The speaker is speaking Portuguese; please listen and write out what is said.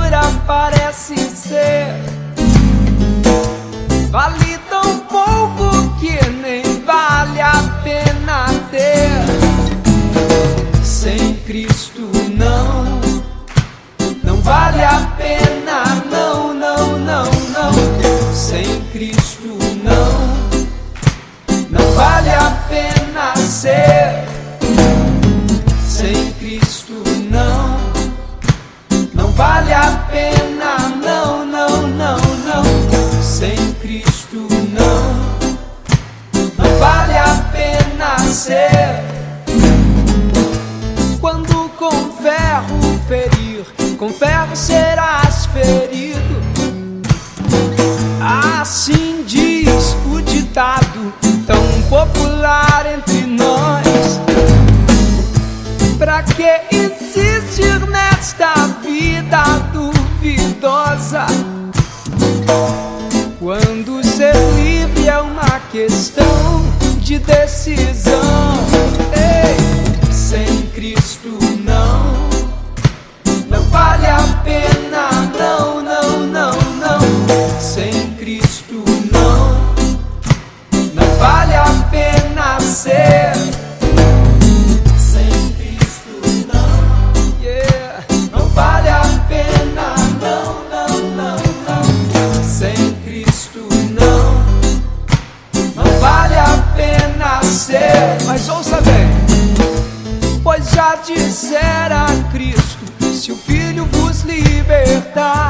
criatura parece ser. Vale tão pouco que nem vale a pena ter. Sem Cristo não, não vale a pena, não, não, não, não. Sem Cristo não, não vale a pena ser. Sem Cristo não, não vale a pena, não, não, não, não. Sem Cristo não, não vale a pena ser. Quando com ferro ferir, com ferro serás ferido. Assim diz o ditado tão popular entre nós. Pra que insistir nesta vida duvidosa, quando ser livre é uma questão de decisão? Ei, sem Cristo não, não vale a pena, não, não, não, não. Sem Cristo não, não vale a pena ser. Sem Cristo não, yeah, não vale a pena, não, não, não, não. Sem Cristo não, não vale a pena ser. Mas ouça bem, pois já dissera Cristo: se o Filho vos libertar,